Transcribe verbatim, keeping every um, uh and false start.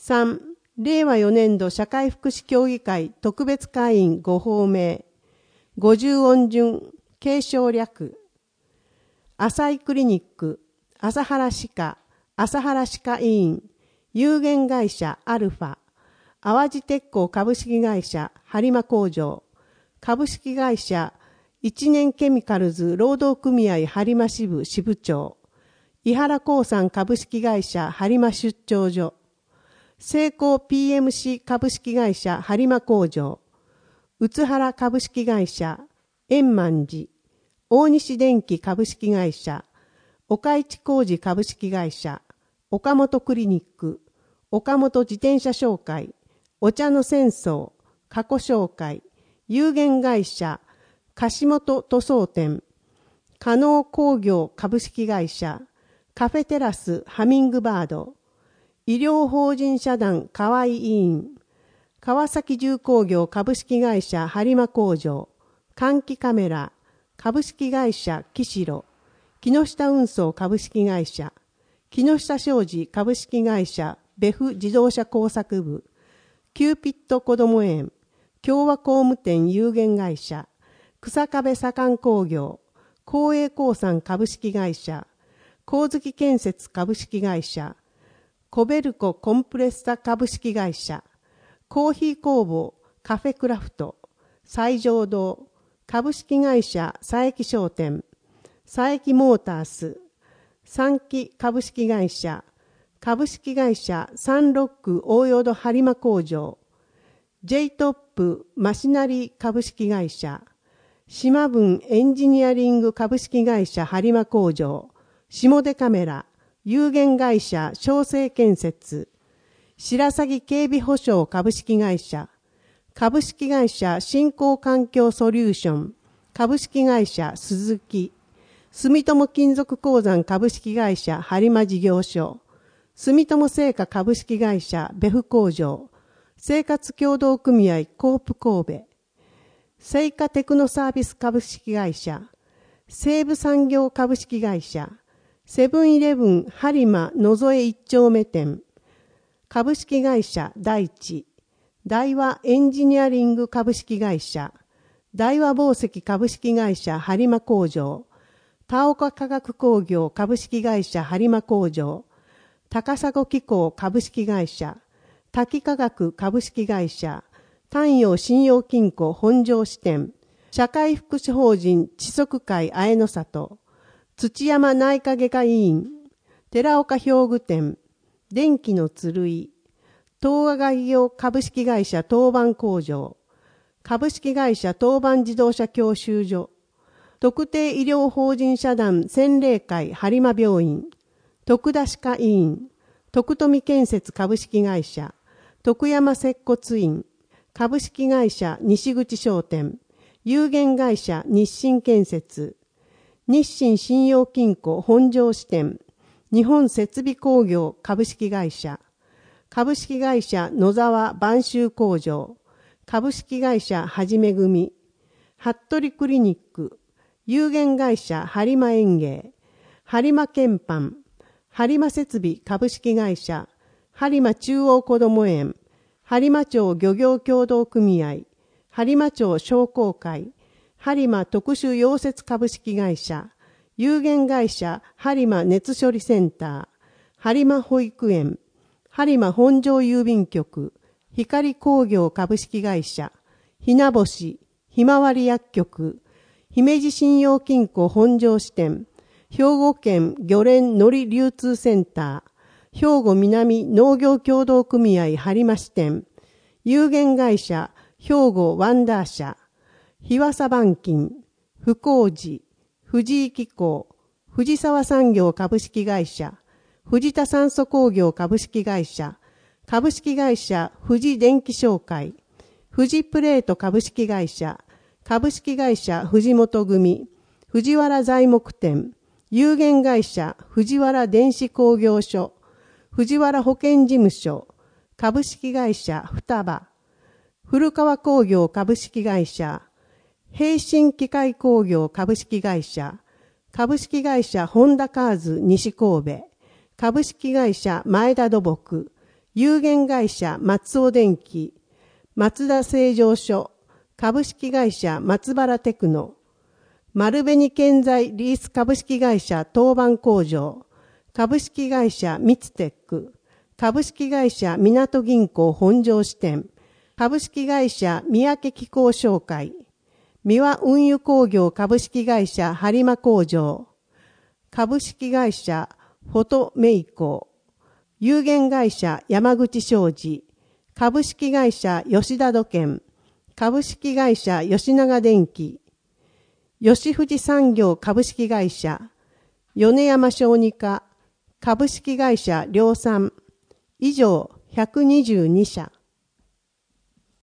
さん、令和よねん度社会福祉協議会特別会員ご法名。五十音順、継承略。浅井クリニック、朝原歯科、朝原歯科医院、有限会社アルファ、淡路鉄鋼株式会社播磨工場、株式会社一年ケミカルズ労働組合播磨支部支部長、井原興産株式会社播磨出張所、成功 ピーエムシー 株式会社播磨工場、宇原株式会社、円満寺、大西電機株式会社、岡市工事株式会社、岡本クリニック、岡本自転車商会、お茶の戦争、過去商会、有限会社、樫本塗装店、加納工業株式会社、カフェテラスハミングバード、医療法人社団河合委員、川崎重工業株式会社播磨工場、換気カメラ、株式会社岸路、木下運送株式会社、木下商事株式会社ベフ自動車工作部、キューピットこども園、共和工務店有限会社、草壁左官工業、光栄興産株式会社、光月建設株式会社、コベルココンプレッサ株式会社、コーヒー工房カフェクラフト、西条堂、株式会社佐伯商店、佐伯モータース、三木株式会社、株式会社サンロック大淀播磨工場、J トップマシナリー株式会社、島分エンジニアリング株式会社播磨工場、下出カメラ、有限会社小生建設、白鷺警備保障株式会社、株式会社振興環境ソリューション、株式会社鈴木、住友金属鉱山株式会社播磨事業所、住友製菓株式会社ベフ工場、生活協同組合コープ神戸、製菓テクノサービス株式会社、西部産業株式会社、セブンイレブン播磨野添一丁目店、株式会社大地、大和エンジニアリング株式会社、大和紡績株式会社播磨工場、田岡化学工業株式会社播磨工場、高砂機構株式会社、滝化学株式会社、丹陽信用金庫本庄支店、社会福祉法人知足会綾野里、土山内科外科医院、寺岡表具店、電気の鶴居、東亜外業株式会社当番工場、株式会社当番自動車教習所、特定医療法人社団洗礼会播磨病院、徳田歯科医院、徳富建設株式会社、徳山接骨院、株式会社西口商店、有限会社日清建設、日清信用金庫本庄支店、日本設備工業株式会社、株式会社野沢播州工場、株式会社はじめ組、服部クリニック、有限会社播磨園芸、播磨研判、播磨設備株式会社、播磨中央こども園、播磨町漁業協同組合、播磨町商工会、播磨特殊溶接株式会社、有限会社播磨熱処理センター、播磨保育園、播磨本庄郵便局、光工業株式会社、ひな星、ひまわり薬局、姫路信用金庫本庄支店、兵庫県漁連のり流通センター、兵庫南農業協同組合播磨支店、有限会社兵庫ワンダー社、日和佐板金、福光寺、藤井機構、藤沢産業株式会社、藤田酸素工業株式会社、株式会社富士電機商会、富士プレート株式会社、株式会社藤本組、藤原材木店、有限会社藤原電子工業所、藤原保健事務所、株式会社双葉、古川工業株式会社、平新機械工業株式会社、株式会社ホンダカーズ西神戸、株式会社前田土木、 有限会社松尾電機、松田製造所、株式会社松原テクノ、丸紅建材リース株式会社当番工場、株式会社ミツテック、株式会社港銀行本庄支店、株式会社三宅機構商会、三輪運輸工業株式会社播磨工場、株式会社フォトメイコ、有限会社山口商事、株式会社吉田土建、株式会社吉永電機、吉富士産業株式会社、米山小児科、株式会社量産、以上ひゃくにじゅうにしゃ。